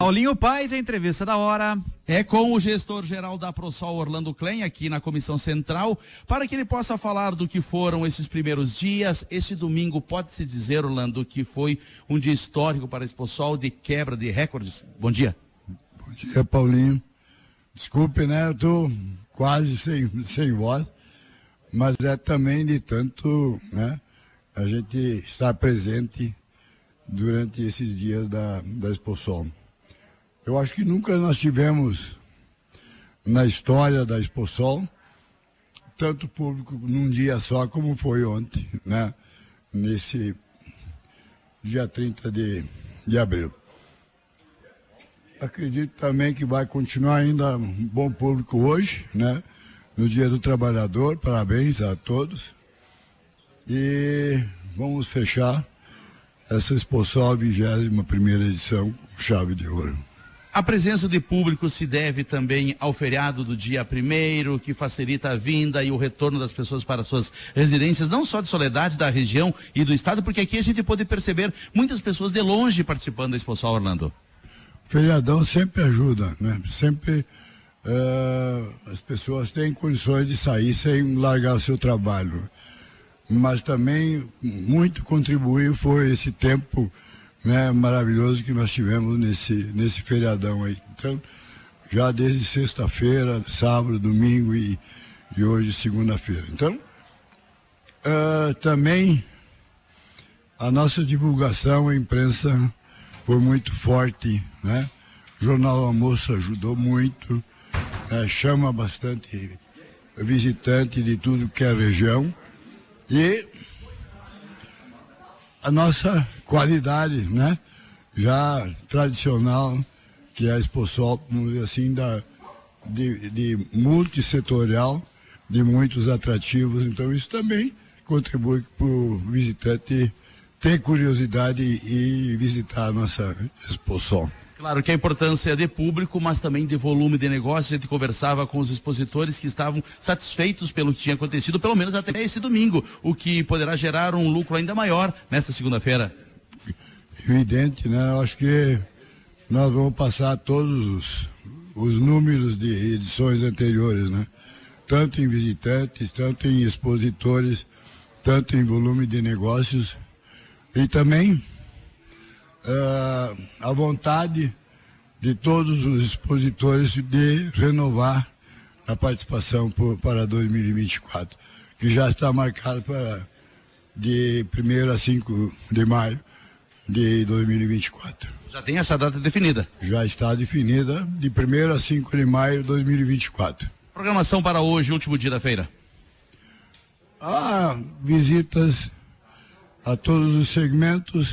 Paulinho Paes, a entrevista da hora. É com o gestor-geral da ProSol, Orlando Klein, aqui na Comissão Central, para que ele possa falar do que foram esses primeiros dias. Este domingo, pode-se dizer, Orlando, que foi um dia histórico para a ProSol, de quebra de recordes. Bom dia. Bom dia, Paulinho. Desculpe, né? Eu estou quase sem voz, mas é também de tanto, né? A gente estar presente durante esses dias da ProSol. Eu acho que nunca nós tivemos na história da ProSol tanto público num dia só como foi ontem, né? Nesse dia 30 de abril. Acredito também que vai continuar ainda um bom público hoje, né? No Dia do Trabalhador, parabéns a todos. E vamos fechar essa ProSol 21ª edição com chave de ouro. A presença de público se deve também ao feriado do dia 1º, que facilita a vinda e o retorno das pessoas para suas residências, não só de Soledade, da região e do estado, porque aqui a gente pode perceber muitas pessoas de longe participando da ProSol, Orlando. O feriadão sempre ajuda, né? Sempre as pessoas têm condições de sair sem largar o seu trabalho. Mas também muito contribuiu foi esse tempo, né, maravilhoso que nós tivemos nesse feriadão aí. Então, já desde sexta-feira, sábado, domingo e hoje segunda-feira. Então, também a nossa divulgação, a imprensa foi muito forte, né? O Jornal do Almoço ajudou muito, chama bastante visitante de tudo que é região. E a nossa qualidade, né, já tradicional, que é a ProSol, vamos dizer assim, de multissetorial, de muitos atrativos. Então isso também contribui para o visitante ter curiosidade e visitar a nossa ProSol. Claro que a importância é de público, mas também de volume de negócio. A gente conversava com os expositores que estavam satisfeitos pelo que tinha acontecido, pelo menos até esse domingo, o que poderá gerar um lucro ainda maior nesta segunda-feira. Evidente, né? Eu acho que nós vamos passar todos os números de edições anteriores, né? Tanto em visitantes, tanto em expositores, tanto em volume de negócios e também a vontade de todos os expositores de renovar a participação para 2024, que já está marcado para de 1º a 5 de maio de 2024. Já tem essa data definida? Já está definida, de 1º a 5 de maio de 2024. Programação para hoje, último dia da feira. Visitas a todos os segmentos,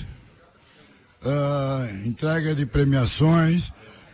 entrega de premiações,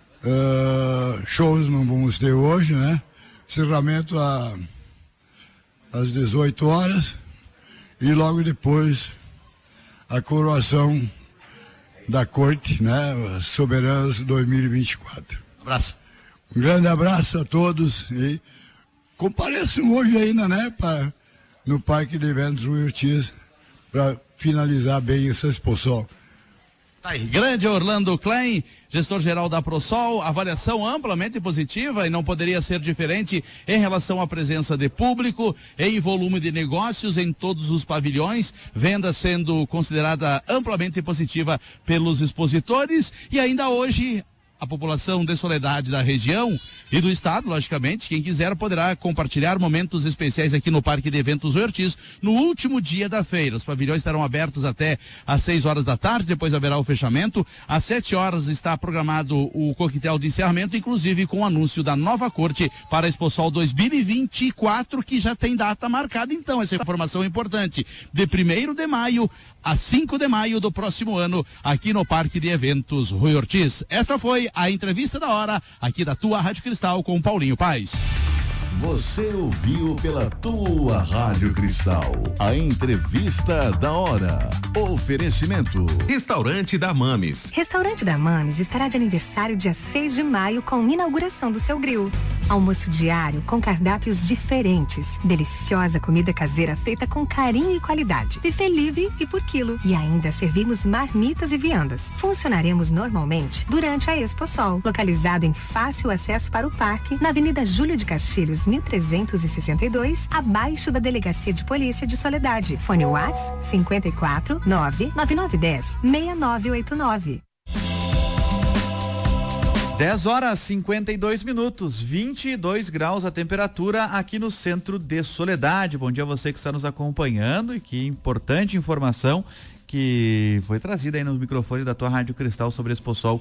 shows não vamos ter hoje, né? Encerramento às 18 horas e logo depois a coroação da corte, né? Soberanas 2024. Abraço. Um grande abraço a todos e compareçam hoje ainda, né? No Parque de Eventos Rui Ortiz para finalizar bem essa ProSol. Aí, grande Orlando Klein, gestor-geral da ProSol, avaliação amplamente positiva e não poderia ser diferente em relação à presença de público, em volume de negócios em todos os pavilhões, venda sendo considerada amplamente positiva pelos expositores e ainda hoje a população de Soledade da região e do estado, logicamente, quem quiser poderá compartilhar momentos especiais aqui no Parque de Eventos Rui Ortiz no último dia da feira. Os pavilhões estarão abertos até às 6 horas da tarde, depois haverá o fechamento. Às 7 horas está programado o coquetel de encerramento, inclusive com o anúncio da nova corte para a ProSol 2024, que já tem data marcada. Então, essa informação é importante. De 1º de maio a 5 de maio do próximo ano, aqui no Parque de Eventos Rui Ortiz. Esta foi a entrevista da hora, aqui da tua Rádio Cristal, com Paulinho Paes. Você ouviu pela tua Rádio Cristal a entrevista da hora. Oferecimento: Restaurante da Mames. Restaurante da Mames estará de aniversário dia 6 de maio com inauguração do seu grill. Almoço diário com cardápios diferentes. Deliciosa comida caseira feita com carinho e qualidade. Buffet livre e por quilo. E ainda servimos marmitas e viandas. Funcionaremos normalmente durante a ExpoSol, localizado em fácil acesso para o parque, na Avenida Júlio de Castilhos, 1362, abaixo da Delegacia de Polícia de Soledade. Fone WhatsApp 54 99910 6989. 10 horas 52 minutos, 22 graus a temperatura aqui no centro de Soledade. Bom dia a você que está nos acompanhando, e que importante informação que foi trazida aí nos microfones da tua Rádio Cristal sobre a ExpoSol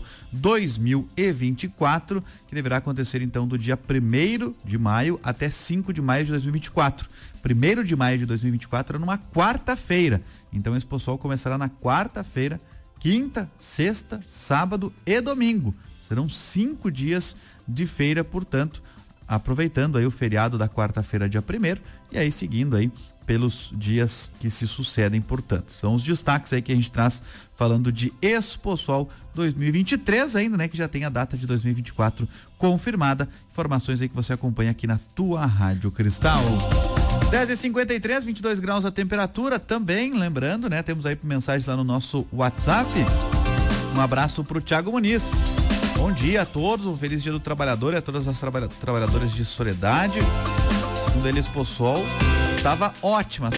2024, que deverá acontecer então do dia 1º de maio até 5 de maio de 2024. 1º de maio de 2024 é numa quarta-feira, então a ExpoSol começará na quarta-feira, quinta, sexta, sábado e domingo. Serão 5 dias de feira, portanto, aproveitando aí o feriado da quarta-feira, dia 1º, e aí seguindo aí pelos dias que se sucedem, portanto. São os destaques aí que a gente traz falando de ExpoSol 2023 ainda, né? Que já tem a data de 2024 confirmada. Informações aí que você acompanha aqui na tua Rádio Cristal. 10h53, 22 graus a temperatura também, lembrando, né? Temos aí mensagens lá no nosso WhatsApp. Um abraço pro Thiago Muniz. Bom dia a todos, um feliz dia do trabalhador e a todas as trabalhadoras de Soledade. Segundo ele, ExpoSol estava ótima,